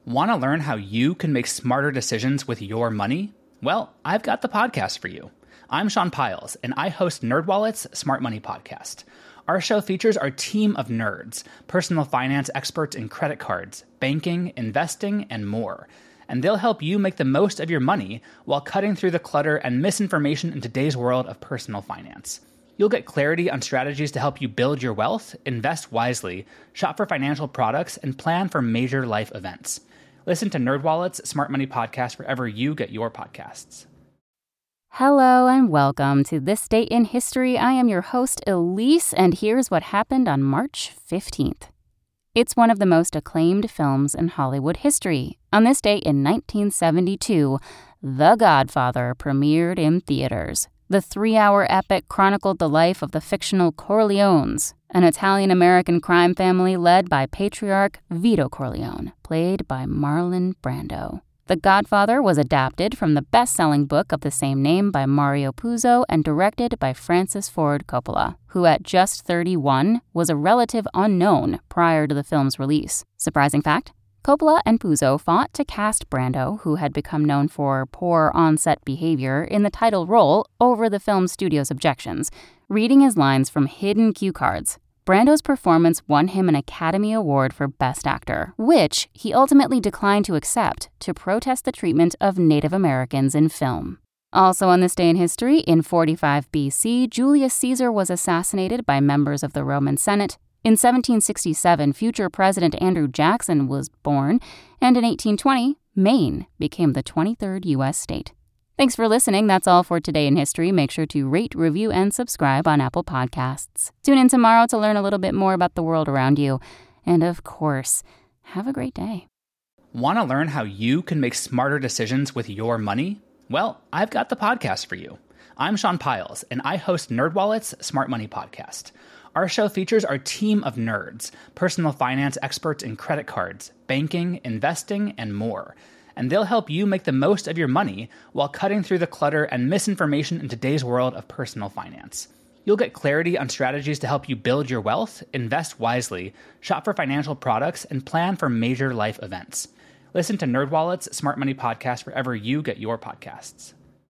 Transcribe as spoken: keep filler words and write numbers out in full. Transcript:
Want to learn how you can make smarter decisions with your money? Well, I've got the podcast for you. I'm Sean Piles, and I host NerdWallet's Smart Money Podcast. Our show features our team of nerds, personal finance experts in credit cards, banking, investing, and more. And they'll help you make the most of your money while cutting through the clutter and misinformation in today's world of personal finance. You'll get clarity on strategies to help you build your wealth, invest wisely, shop for financial products, and plan for major life events. Listen to NerdWallet's Smart Money Podcast wherever you get your podcasts. Hello and welcome to This Day in History. I am your host, Elise, and here's what happened on March fifteenth. It's one of the most acclaimed films in Hollywood history. On this day in nineteen seventy-two, The Godfather premiered in theaters. The three-hour epic chronicled the life of the fictional Corleones, an Italian-American crime family led by patriarch Vito Corleone, played by Marlon Brando. The Godfather was adapted from the best-selling book of the same name by Mario Puzo and directed by Francis Ford Coppola, who at just thirty-one was a relative unknown prior to the film's release. Surprising fact? Coppola and Puzo fought to cast Brando, who had become known for poor on-set behavior, in the title role over the film studio's objections, reading his lines from hidden cue cards. Brando's performance won him an Academy Award for Best Actor, which he ultimately declined to accept to protest the treatment of Native Americans in film. Also on this day in history, in forty-five B C, Julius Caesar was assassinated by members of the Roman Senate. In seventeen sixty-seven, future President Andrew Jackson was born, and in eighteen twenty, Maine became the twenty-third U S state. Thanks for listening. That's all for Today in History. Make sure to rate, review, and subscribe on Apple Podcasts. Tune in tomorrow to learn a little bit more about the world around you. And of course, have a great day. Want to learn how you can make smarter decisions with your money? Well, I've got the podcast for you. I'm Sean Piles, and I host NerdWallet's Smart Money Podcast. Our show features our team of nerds, personal finance experts in credit cards, banking, investing, and more. And they'll help you make the most of your money while cutting through the clutter and misinformation in today's world of personal finance. You'll get clarity on strategies to help you build your wealth, invest wisely, shop for financial products, and plan for major life events. Listen to NerdWallet's Smart Money Podcast wherever you get your podcasts.